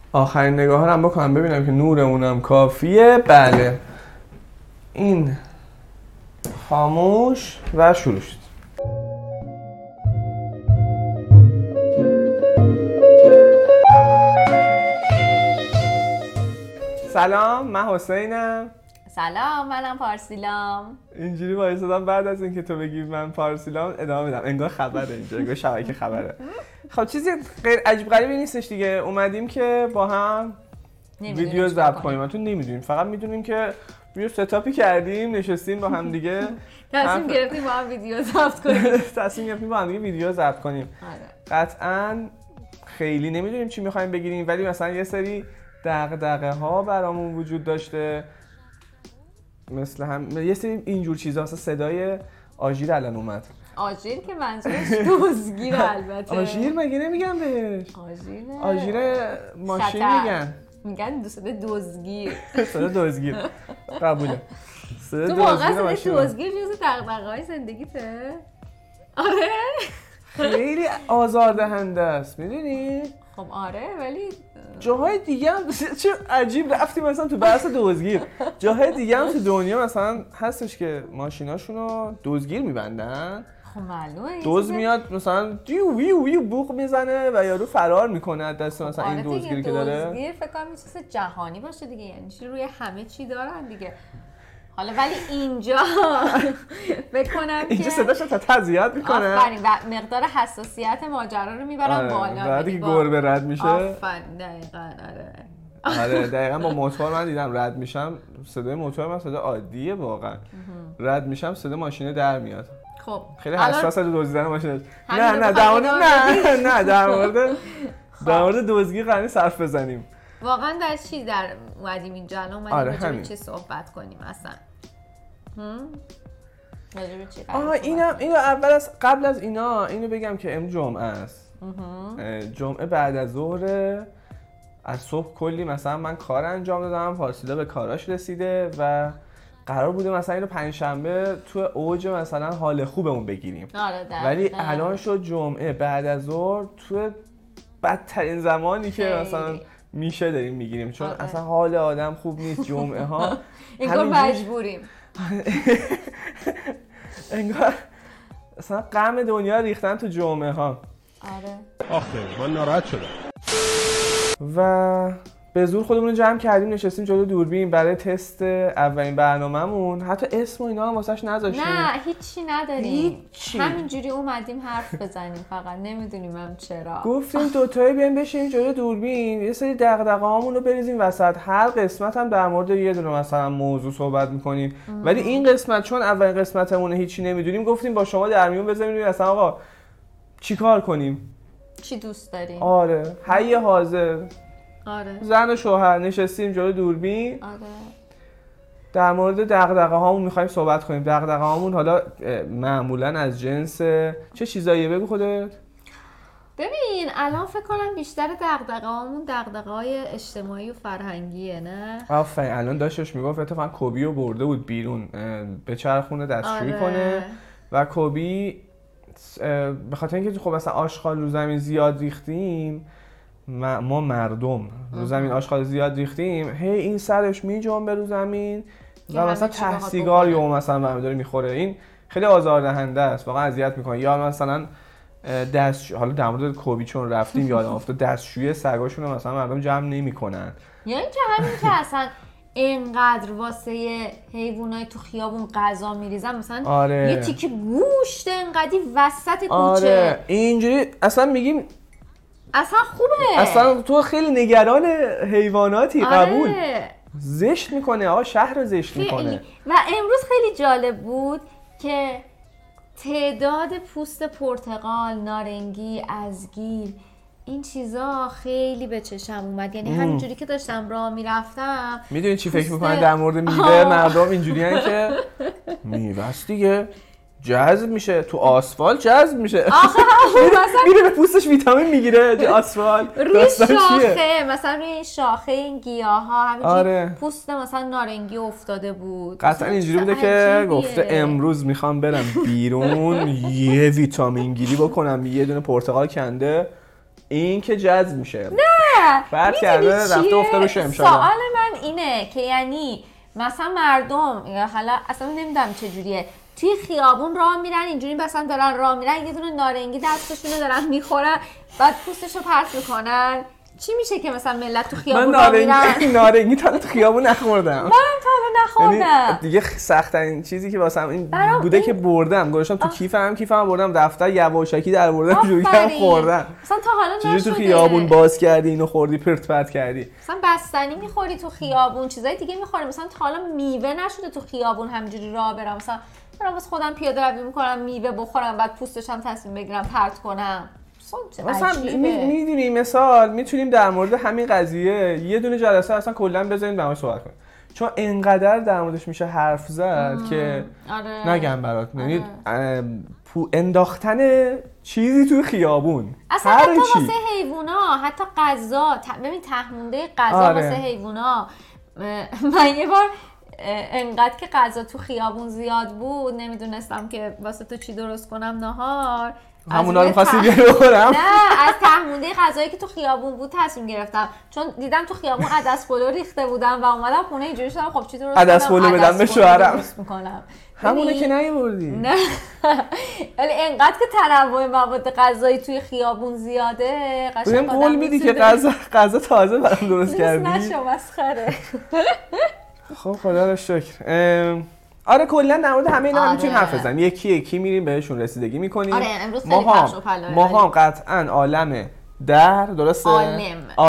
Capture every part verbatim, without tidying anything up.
آخرین نگاه ها رو هم بکنم ببینم که نورمونم کافیه. بله این خاموش و شروع شد. سلام، من حسینم. سلام، منم پارسیلام. اینجوری وایسادم بعد از اینکه تو بگی من پارسیلام ادامه بدم، انگار خبره اینجا، انگار شبکه خبره. خب چیزی غیر عجیب غریبی نیستش دیگه. اومدیم که با هم ویدیو ضبط کنیم. ما تو نمیدونیم، فقط میدونیم که یه ستاپی کردیم، نشستیم با هم دیگه تصمیم گرفتیم با هم ویدیو ضبط کنیم. تصمیم گرفتیم با هم دیگه ویدیو ضبط کنیم. قطعاً خیلی نمیدونیم چی می‌خوایم بگیریم، ولی مثلا یه سری دغدغه ها برامون وجود داشته، مثل هم یه سری اینجور چیزا. مثلا صدای آژیر الان اومد. آژیر که منظورش دزدگیر البته. آژیر مگه نمیگن بهش؟ آژیر آژیر ماشین میگن. میگن صدای دزدگیر. صدای دزدگیر. قبوله. تو واقعا صدای دزدگیر جزو دغدغه‌های زندگیته؟ آره. خیلی آزاردهنده است، میدونی؟ خب آره، ولی جاهای دیگه هم چه عجیب رفتیم مثلا تو بحث دزدگیر. جاهای دیگه هم تو دنیا مثلا هستش که ماشیناشونو دزدگیر میبندن. خب معلومه دزد میاد مثلا دیو ویو ویو بوق میزنه و یارو فرار میکنه از دست مثلا این دزدگیری که داره. دزدگیر فکر کنم یه چیز جهانی باشه دیگه، یعنی چی روی همه چی دارن دیگه. حالا ولی اینجا فکر کنم که اینجا صداش تا تضییع میکنه. آفرین، و مقدار حساسیت ماجرا رو میبرن بالا. بعدی که گربه رد میشه. آفرین، دقیقاً. آره آره دقیقاً. با موتور من دیدم رد میشم، صدای موتور من صدا عادیه واقعا. رد میشم صدا ماشینه در میاد. خب خیلی حساس از دزدیدن ماشین. نه نه در مورد نه نه در مورد در مورد دزدگی قراره صرف بزنیم. واقعا در چی در اومدیم اینجا الان اومدیم آره راجع به چی صحبت کنیم اصلا؟ هم راجع به چی؟ آها اینم اینو اول از قبل از اینا اینو بگم که امروز جمعه است. جمعه بعد از ظهر، از صبح کلی مثلا من کار انجام دادم، پارسیلا به کاراش رسیده و قرار بوده مثلا اینو پنجشنبه تو اوج مثلا حال خوبمون بگیریم. آره ولی الان شد جمعه بعد از ظهر تو بدترین زمانی که مثلا میشه داریم میگیریم، چون آره. اصلا حال آدم خوب نیست جمعه ها. انگار مجبوریم. انگار اصلا غم دنیا ریختن تو جمعه ها. آره آخه من ناراحت شدم. و به زور خودمون رو جمع کردیم، نشستیم جلو دوربین برای تست اولین برنامه‌مون. حتی اسم و اینا هم واسش نذاشتیم. نه هیچی نداریم، هیچی. همینجوری اومدیم حرف بزنیم، فقط نمیدونیم هم چرا. گفتیم دوتایی بیایم بشینیم جلو دوربین، یه سری دغدغه‌هامون رو بریزیم وسط. هر قسمت هم در مورد یه دونه مثلا موضوع صحبت می‌کنیم. ولی این قسمت چون اولین قسمتمونه هیچی نمیدونیم، گفتیم با شما در میون بذاریم اصلا آقا چیکار کنیم؟ چی دوست داریم؟ آره، حی حاضر. آره. زن و شوهر نشستیم جلوی دوربین. آره. در مورد دغدغه هامون می‌خوایم صحبت کنیم. دغدغه هامون حالا معمولاً از جنس چه چیزاییه؟ بگو خودت. ببین الان فکر کنم بیشتر دغدغه هامون دغدغه های اجتماعی و فرهنگیه، نه؟ آفرین. الان داشتش میگفت اتفاقا کوبی رو برده بود بیرون به چرخونه دستشویی آره. کنه و کوبی به خاطر اینکه خب مثلا آشغال رو زمین زیاد ریختیم، ما مردم رو زمین آشغال زیاد ریختیم، هی این سرش میجنبه رو زمین و مثلا ته سیگار یا مثلا برمی داره میخوره. این خیلی آزاردهنده است، واقعا اذیت میکنه. یا مثلا دست حالا در مورد کوبی چون رفتیم یادم افتاد دستشویی سگاشون رو مثلا مردم جمع نمیکنن. یا اینکه همین که اصلا اینقدر واسه حیوانای تو خیابون غذا میریزن، مثلا آره. یه تیکه گوشت اینقدی وسط کوچه. آره اینجوری اصلا میگیم اصلا خوبه، اصلا تو خیلی نگران حیواناتی. آره. قبول. زشت میکنه، آقا شهر رو زشت میکنه. و امروز خیلی جالب بود که تعداد پوست پرتقال، نارنگی، ازگیر، این چیزا خیلی به چشم اومد. یعنی همینجوری که داشتم راه میرفتم. میدونی چی فکر میکنه در مورد میوه؟ مردم اینجوری هن که میوه است دیگه، جذب میشه تو آسفالت، جذب میشه. آخه میره به پوستش ویتامین میگیره تو آسفالت. روی شاخه مثلا روی شاخه این گیاها همینجوری آره. پوست مثلا نارنگی افتاده بود. قطعا اینجوری بوده که گفته امروز میخوام برم بیرون یه ویتامین گیری بکنم، یه دونه پرتقال کنده این که جذب میشه. نه فرق کرده رفته افته رو شمشاد. سوال من اینه که یعنی مثلا مردم یا حالا اصلا نمیدونم چه جوریه توی خیابون راه میرن اینجوری مثلا دارن راه میرن یه دونه نارنگی دستشونه دارن میخورن بعد پوستشو پرت میکنن. چی میشه که مثلا ملت تو خیابون راه میرن؟ من نارنگی تا تو خیابون نخوردم. من تا نخوردم. دیگه سخت‌ترین چیزی که واسم این بوده که بردم گذاشتم تو کیفم کیفم بردم دفتر یواشکی در بردم جوری کردم خوردم. مثلا تا حالا نشده. چجوری تو خیابون باز کردی اینو خوردی پرت پرت کردی؟ مثلا بستنی میخوری تو خیابون چیزای دیگه میخوری مثلا تا حالا میوه نشده تو خیابون همینجوری راه برم مثلا برام واسه خودم پیاده روی میکنم میوه بخورم بعد پوستش هم تصمیم بگیرم پرت کنم. مثلا میدونی مثال میتونیم در مورد همین قضیه یه دونه جلسه اصلا کلا بذاریم در موردش صحبت کنیم چون انقدر در موردش میشه حرف زد که آره. نگم برات یعنی انداختن چیزی تو خیابون اصلا هر حتی چی. واسه حیوونا حتی غذا ببین تهمونده غذا آره. واسه حیوونا من یه بار انقدر که غذا تو خیابون زیاد بود نمیدونستم که واسه تو چی درست کنم نهار همونا رو می‌خواستی بیاری بخورم؟ نه از تهمونده غذایی که تو خیابون بود تصمیم گرفتم چون دیدم تو خیابون عدس پلو ریخته بودم و اومدم خونه اینجوری شدم خب چی درست کنم عدس پلو بدم به شوهرم درست می‌کنم همونه که نیوردی نه ولی انقدر که تنوع مواد غذایی توی خیابون زیاده قشنگ قول میدی که غذا غذا تازه برام درست کردی نشو مسخره خب خدا رو شکر آره کلا در مورد همه اینا آره. میتونیم حرف بزنیم یکی یکی میریم بهشون رسیدگی میکنیم آره امروز خیلی پخش و پلوه ما هم قطعا عالم در درسته عالم آ...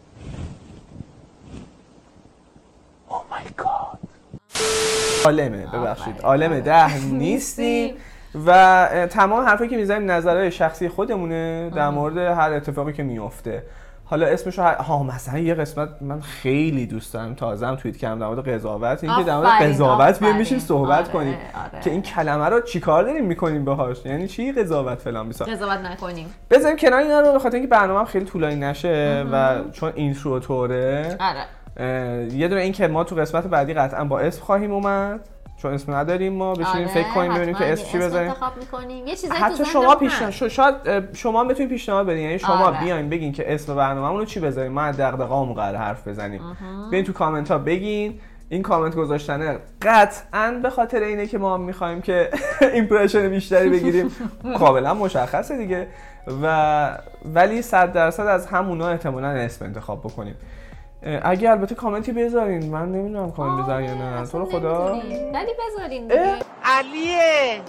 Oh my god عالمه ببخشید عالم ده نیستیم و تمام حرفایی که میزنیم نظرهای شخصی خودمونه در مورد هر اتفاقی که میفته حالا اسمشو هر... ها مثلا یه قسمت من خیلی دوست دارم تازه‌ام توییت کردم در مورد قضاوت اینکه در مورد قضاوت بیایم میشیم صحبت آره، کنیم آره. که این کلمه رو چیکار داریم میکنیم باهاش یعنی چی قضاوت فلان بیسا قضاوت نکنیم بذاریم کنار اینا رو به خاطر اینکه برنامه‌ام خیلی طولانی نشه و چون اینترو توره آره یه دونه این که ما تو قسمت بعدی قطعا با اسم خواهیم اومد چون اسم نداریم ما بشینیم آره، فکر کنیم ببینیم که اسم چی بذاریم یه حتی شما پیشنهاد شاید شما بتونید پیشنهاد بدین یعنی شما آره. بیاین بگین که اسم برنامه‌مون رو چی بذاریم ما از دغدغه‌مون قرار حرف بزنیم بیاین تو کامنت ها بگین این کامنت گذاشتن قطعاً به خاطر اینه که ما می‌خوایم که ایمپرشن بیشتری بگیریم کاملا مشخصه دیگه و ولی صد درصد از همونا احتمالاً اسم انتخاب بکنیم اگه البته کامنتی بذارین من نمیدونم کامنت بذارین یا نه تو رو خدا ولی بذارین دیگه علیه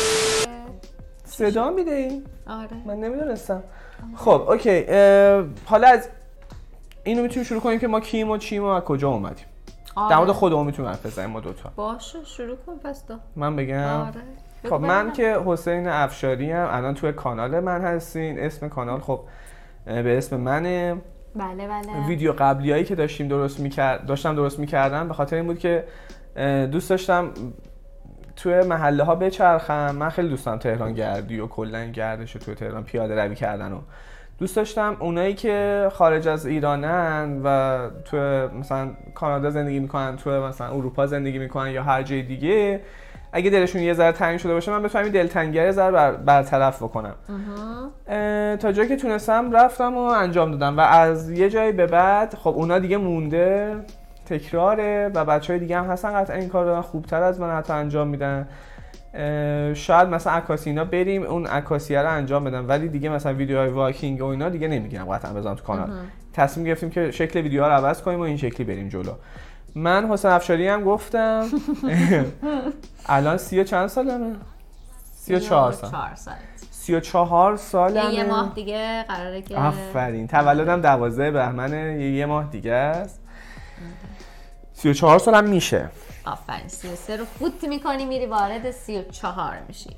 صدا میدین آره من نمیدونستم خب اوکی حالا از اینو میتونیم شروع کنیم که ما کیم و چیم و از کجا اومدیم آره. در مورد خودمون میتونیم حرف بزنیم ما دوتا باشه شروع کن پس تو من بگم آره. خب من که حسین افشاری ام الان توی کانال من هستین اسم کانال خب به اسم منه بله بله ویدیو قبلیایی که داشتیم درست میکرد داشتم درست میکردم به خاطر این بود که دوست داشتم توی محله ها بچرخم من خیلی دوست دارم تهران گردی و کلا گردش توی تهران پیاده روی کردن و دوست داشتم اونایی که خارج از ایرانن و توی مثلا کانادا زندگی میکنن توی مثلا اروپا زندگی میکنن یا هر جای دیگه اگه دلشون یه ذره تنگ شده باشه من بتونم این دلتنگی یه ذره بر برطرف بکنم تا جایی که تونستم رفتم و انجام دادم و از یه جایی به بعد خب اونا دیگه مونده تکراره و بچهای دیگه هم هستن قطعا این کار رو خوبتر از من حتی انجام میدن شاید مثلا عکاسی اینا بریم اون عکاسیه رو انجام بدم ولی دیگه مثلا ویدیوهای واکینگ و اینا دیگه نمیگیرم قطعا بذارم تو کانال تصمیم گرفتیم که شکل ویدیوها رو عوض کنیم و این شکلی بریم جلو من حسین افشاری هم گفتم الان سی و چند سالمه؟ سی و چهار سال سی و چهار سالمه یه ماه دیگه قراره که آفرین تولدم دوازده بهمن یه ماه دیگه است سی و چهار سالم میشه آفرین سی و سه رو فوت میکنی میری وارد سی و چهار میشی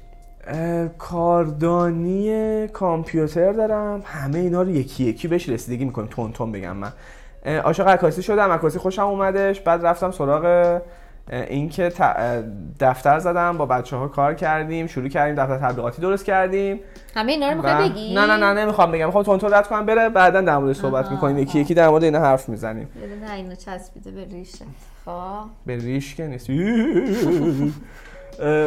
کاردانی کامپیوتر دارم همه اینا رو یکی یکی بهش رسیدگی میکنم تون تون بگم من عاشق عکاسی شدم عکاسی خوشم اومدش بعد رفتم سراغ اینکه دفتر زدم با بچه‌ها کار کردیم شروع کردیم دفتر تبلیغاتی درست کردیم همه اینا رو میخوای بگی نه نه نه نمیخوام بگم میخوام تون تون رد کنم بره بعداً در موردش صحبت میکنیم یکی یکی در مورد اینا حرف میزنیم نه اینو چسبیده به ریشت خب به ریش که نیست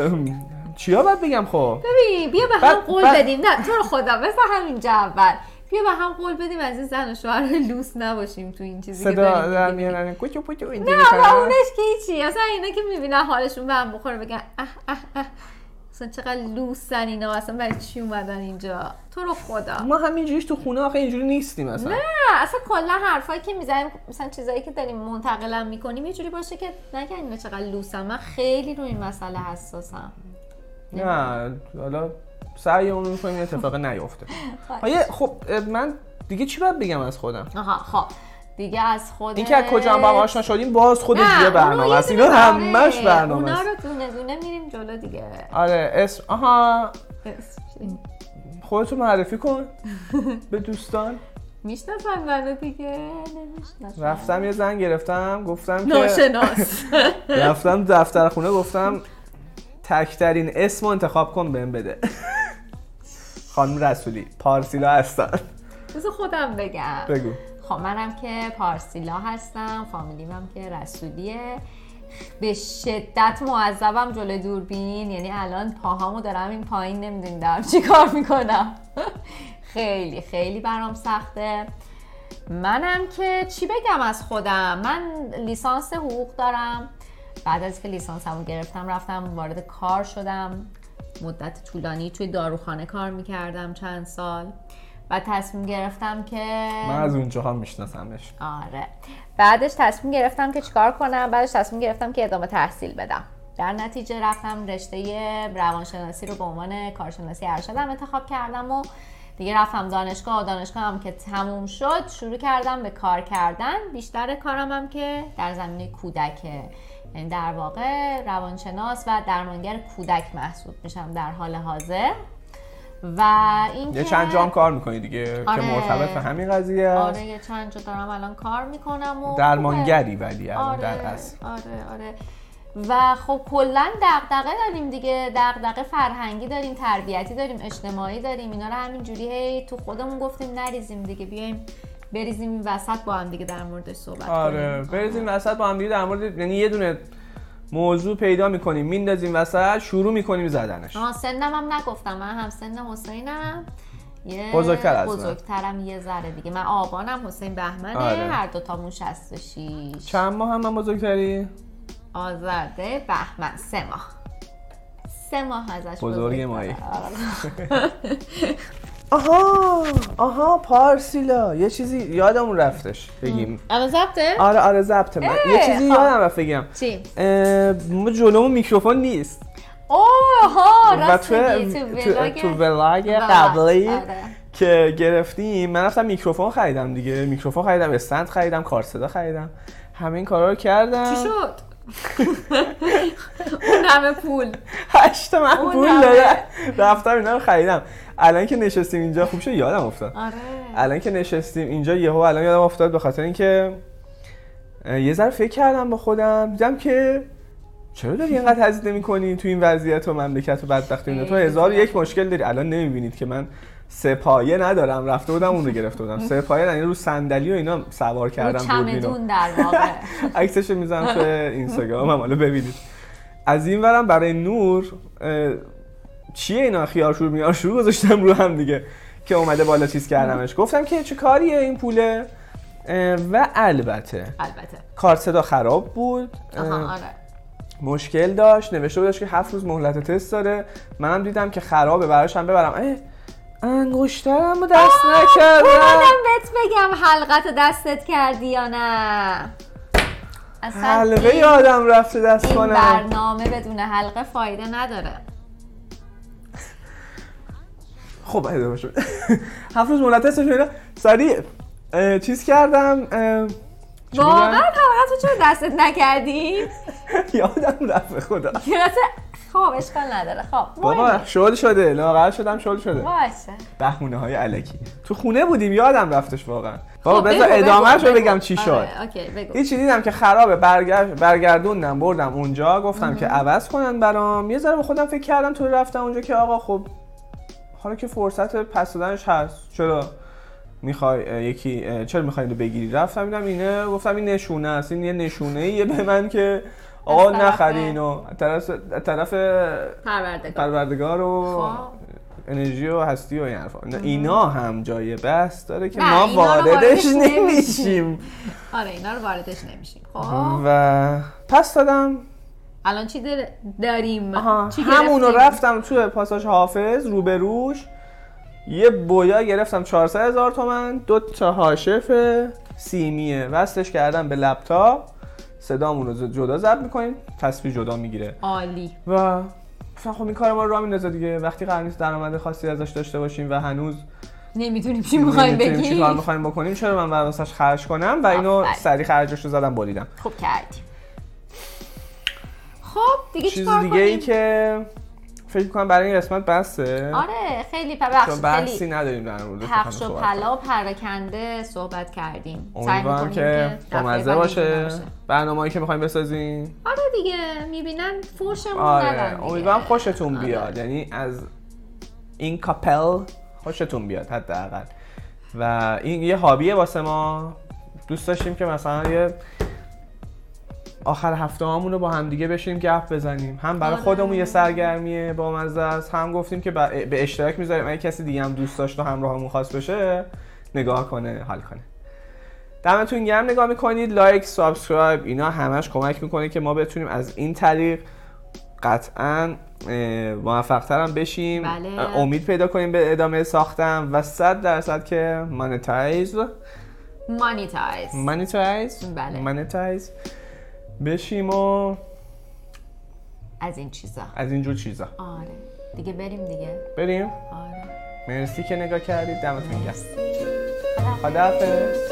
چیا باید بگم خب ببین بیا به هم قول بدیم نه تو رو خدا بذار همینجا اول بیا با هم قول بدیم از این زن و شوهر لوس نباشیم تو این چیزی که صدا داریم در میگیم. میارن کوچو پوچو نه اینجوری نه کنن. اونش که هیچی، اصلا اینا که میبینن حالشون به هم بخوره بگن اه اه اه اصلا چقدر لوسن اینا، اصلا برای چی اومدن اینجا تو رو خدا. ما همینجوریش تو خونه آخه اینجوری نیستیم اصلا. نه اصلا کلا حرفایی که میزنیم مثلا چیزایی که داریم منتقلم میکنیم یه جوری باشه که نگن اینا چقدر لوسن. من خیلی روی این مسئله حساسم. نه حالا سعیمون می‌کنیم این اتفاق نیفته. آیه خب من دیگه چی باید بگم از خودم؟ آها خب دیگه از خودت این که از کجا هم با هم آشنا شدیم باز خودش نه، یه اونو برنامه یه است. دونه اینا داره. همش برنامه اونا است. رو دونه دونه میریم جلو دیگه. آره اسم آها اسم چی؟ خودتو معرفی کن به دوستان. میشناسن منو دیگه نمیشناسن. رفتم یه زنگ گرفتم گفتم که ناشناس رفتم دفتر خونه گفتم تکترین اسم رو انتخاب کن بهم بده. خانم رسولی پارسیلا هستن. بذار خودم بگم. بگو. خب منم که پارسیلا هستم، فامیلیم هم که رسولیه. به شدت معذبم جلوی دوربین، یعنی الان پاهامو دارم این پایین نمیدونی دارم چی کار میکنم. خیلی خیلی برام سخته. منم که چی بگم از خودم، من لیسانس حقوق دارم. بعد از که لیسانسمو گرفتم رفتم وارد کار شدم، مدت طولانی توی داروخانه کار میکردم چند سال و تصمیم گرفتم که من از اونجاها میشناسمش. آره بعدش تصمیم گرفتم که چیکار کنم. بعدش تصمیم گرفتم که ادامه تحصیل بدم. در نتیجه رفتم رشته روانشناسی رو به عنوان کارشناسی ارشدم انتخاب کردم و دیگه رفتم دانشگاه. دانشگاه هم که تموم شد شروع کردم به کار کردن. بیشتر کارم هم که در زمینه کودکه، یعنی در واقع روانشناس و درمانگر کودک محسوب میشم در حال حاضر. و این یه که چند جا هم کار میکنی دیگه آره. که مرتبط به همین قضیه است. آره یه چند جا دارم الان کار میکنم و درمانگری ولی الان آره. در اصل آره آره و خب کلا دغدغه داریم دیگه، دغدغه فرهنگی داریم، تربیتی داریم، اجتماعی داریم. اینا رو همینجوری هی تو خودمون گفتیم نریزیم دیگه، بیایم بریزیم این وسط با هم دیگه در موردش صحبت آره کنیم. بریزیم وسط با هم دیگه در مورد، یعنی یه دونه موضوع پیدا میکنیم میندازیم وسط شروع میکنیم زدنش. آها سنم هم نگفتم، من هم سن حسینم یه بزرگتر از من. بزرگترم یه ذره دیگه. من آبانم، حسین بهمنه. آره. هر دو تامون شصت و شش. چند ماه هم من بزرگتری؟ آزاده بهمن سه ماه. سه ماه ازش بزرگ بزرگتره. مایی. آها آها پارسیلا یه چیزی یادمون رفتش بگیم. الان ضبطه؟ آره آره ضبطه. من یه چیزی خب. یادم رفت بگم. چی؟ ما جلومون میکروفون نیست. اوه و راست تو میگی تو ولاگ تو ولاگ بله. قبلی آره. که گرفتیم من رفتم میکروفون خریدم دیگه. میکروفون خریدم، استند خریدم، کار صدا خریدم، همه این کارا رو کردم. چی شد؟ اون همه پول هشت من اون پول همه. دادم رفتم اینا رو خریدم. الان که نشستیم اینجا خوب شد یادم افتاد. آره الان که نشستیم اینجا یهو الان یادم افتاد به خاطر اینکه یه ذره فکر کردم با خودم، دیدم که چرا داری اینقدر هزینه می‌کنی تو این وضعیت و مملکت و بدبختی اینا؟ تو هزار و یک مشکل داری. الان نمی‌بینید که من سه پایه ندارم، رفته بودم اون رو گرفته بودم. سه پایه یعنی رو صندلی و اینا سوار کردم دوربینو. چمدون در واقع. عکسشو میذارم تو اینستاگرامم حالا ببینید. از این ورم برای نور چیه اینا خیارشور میارشور گذاشتم رو هم دیگه که اومده بالا چیز کردمش. گفتم که چه کاریه این پوله. و البته البته کارت صدا خراب بود. آها آره مشکل داشت، نوشته بودش که هفت روز مهلت تست داره. منم دیدم که خرابه براش هم ببرم. اه انگشترم رو دست نکردم. اومدم بهت بگم حلقت دستت کردی یا نه. اصلا حلقه این- یادم رفته دست این کنم. برنامه بدون حلقه فایده نداره. خب ادامه شد. هفت روز مهلت تست شده. سریع اه، چیز کردم. اه، چی واقعا میگن؟ حلقه تو چرا دستت نکردی؟ یادم رفت خدا. خلاصه خب اشکال نداره. خب بابا شل شده، لاغر شدم شل شده. باشه. بهونه های الکی. تو خونه بودیم یادم رفتش واقعا. بابا خب، بذار بگو، ادامهش بگو، رو بگو. بگم چی شد. آره، اوکی بگو. هیچی دیدم که خرابه، برگرد برگردوندم بردم اونجا گفتم که عوض کنن برام. یه ذره به خودم فکر کردم تو رفتم اونجا که آقا خب حالا که فرصت پس دادنش هست چرا میخوای یکی چرا میخوای اینو بگیری. رفتم دیدم اینه، گفتم این نشونه است، این یه نشونه ایه به من که آقا از طرف- نخری اینو. طرف طرف پروردگار. پروردگار و خب. انرژی و هستی و این حرفا، اینا هم جای بحث داره که نه، ما اینا رو واردش واردش نمیشیم. آره اینا رو واردش نمیشیم. خب و پس دادم الان چی در- داریم؟ آها، چی همونو گرفتیم؟ رفتم توی پاساژ حافظ روبروش یه بویا گرفتم چهارصد هزار تومن، دو تا هاشف سیمیه وصلش کردم به لپتاپ، صدامون رو جدا ضبط میکنیم، تصویر جدا میگیره. عالی. و مثلا خب این کار ما رو راه میندازه دیگه. وقتی قرار نیست درآمد خاصی ازش داشته باشیم و هنوز نمیدونیم چی میخوایم نمی‌دونیم چی کار بگیم. میخوایم بکنیم، چرا من بعد واسش خرج کنم و اینو آفرین. سریع خرجش رو زدم بریدم. خوب کردیم. خب دیگه چیز چیکار دیگه ای کنیم؟ که فکر کنم برای این قسمت بسه. آره خیلی بخش چون بحثی خیلی نداریم در موردش. پخش و پلا و پراکنده صحبت کردیم. سعی امیدوارم می‌کنیم که دفعه بامزه بعد باشه اینجوری نباشه. برنامه‌ای که می‌خوایم بسازیم. آره دیگه میبینن فوشمون آره ندن دیگه. امیدوارم خوشتون آره. بیاد، یعنی از این کاپل خوشتون بیاد حداقل. و این یه هابیه واسه ما، دوست داشتیم که مثلا یه آخر هفته هامون رو با هم دیگه بشیم گپ بزنیم، هم برای آره. خودمون یه سرگرمیه با مزه است، هم گفتیم که به اشتراک میذاریم اگه کسی دیگه هم دوست داشت و همراهمون خواست بشه نگاه کنه حال کنه. دمتون گرم نگاه میکنید، لایک سابسکرایب اینا همش کمک میکنه که ما بتونیم از این طریق قطعاً موفق ترم بشیم. بله. امید پیدا کنیم به ادامه ساختن و صد درصد که مانتایز مانیتایز مانتایز بله. مانتایز بشیم و از این چیزا از اینجور چیزا. آره دیگه بریم دیگه. بریم. آره مرسی که نگاه کردید، دمتون گرم. خدا خداحافظ.